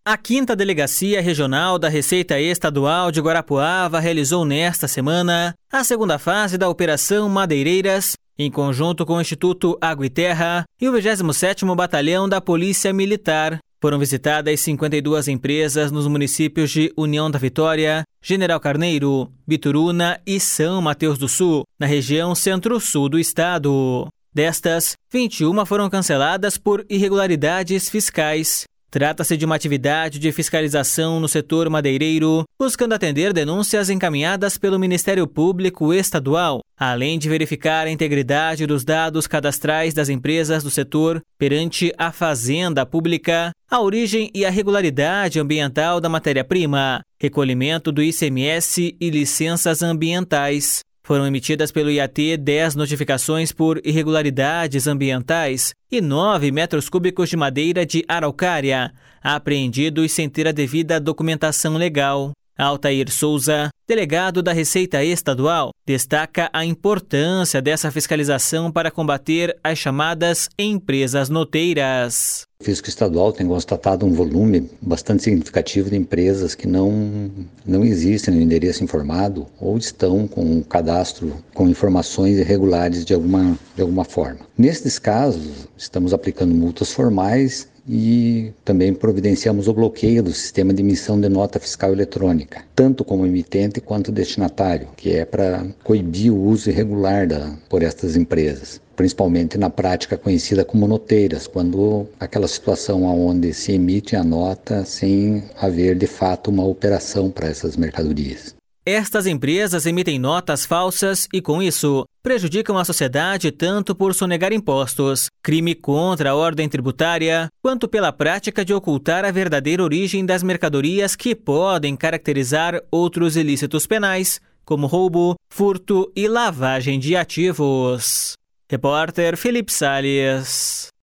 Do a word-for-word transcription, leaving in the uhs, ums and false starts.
A quinta Delegacia Regional da Receita Estadual de Guarapuava realizou nesta semana a segunda fase da Operação Madeireiras, em conjunto com o Instituto Água e Terra e o vigésimo sétimo Batalhão da Polícia Militar. Foram visitadas cinquenta e duas empresas nos municípios de União da Vitória, General Carneiro, Bituruna e São Mateus do Sul, na região centro-sul do estado. Destas, vinte e uma foram canceladas por irregularidades fiscais. Trata-se de uma atividade de fiscalização no setor madeireiro, buscando atender denúncias encaminhadas pelo Ministério Público Estadual, além de verificar a integridade dos dados cadastrais das empresas do setor perante a Fazenda Pública, a origem e a regularidade ambiental da matéria-prima, recolhimento do I C M S e licenças ambientais. Foram emitidas pelo I A T dez notificações por irregularidades ambientais e nove metros cúbicos de madeira de araucária, apreendidos sem ter a devida documentação legal. Altair Souza, delegado da Receita Estadual, destaca a importância dessa fiscalização para combater as chamadas empresas noteiras. O Fisco Estadual tem constatado um volume bastante significativo de empresas que não, não existem no endereço informado ou estão com o cadastro com informações irregulares de alguma, de alguma forma. Nesses casos, estamos aplicando multas formais e também providenciamos o bloqueio do sistema de emissão de nota fiscal eletrônica, tanto como emitente quanto destinatário, que é para coibir o uso irregular da, por estas empresas, principalmente na prática conhecida como noteiras, quando aquela situação onde se emite a nota sem haver de fato uma operação para essas mercadorias. Estas empresas emitem notas falsas e, com isso, prejudicam a sociedade tanto por sonegar impostos, crime contra a ordem tributária, quanto pela prática de ocultar a verdadeira origem das mercadorias que podem caracterizar outros ilícitos penais, como roubo, furto e lavagem de ativos. Repórter Felipe Salles.